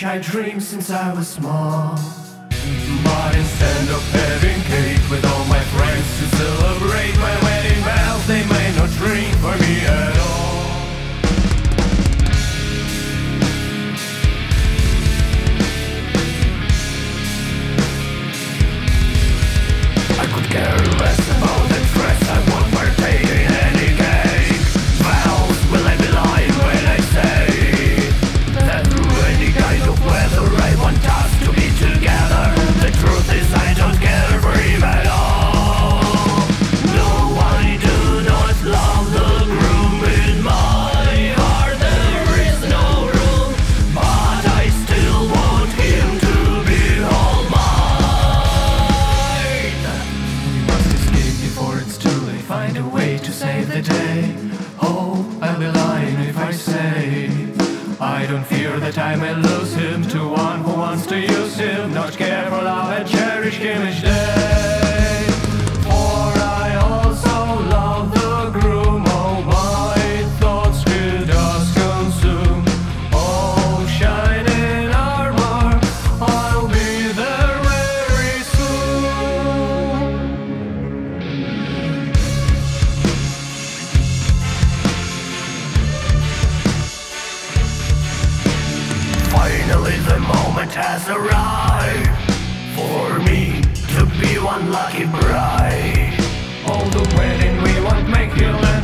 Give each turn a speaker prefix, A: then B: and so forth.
A: I dreamed since I was small. But instead of having cake with all my friends to celebrate my wedding bells, they may not ring for me at all. I could care less about the dress, I won't partake in any cake. Bells, will I be lying when I say that through any kind of weather I want us to be together? The truth is I don't care for him at all. No, I do not love the groom. In my heart there is no room, but I still want him to be all mine. We must escape before it's too late, find a way to save the day. Oh, I'll be lying if I say I don't fear that I may lose him to one who wants to use him, not care for love and cherish him each day. For I also love the groom, oh my thoughts he does consume. Oh, shining armor, I'll be there very soon. Finally the moment has arrived for me to be one lucky bride. All the wedding we won't make you laugh.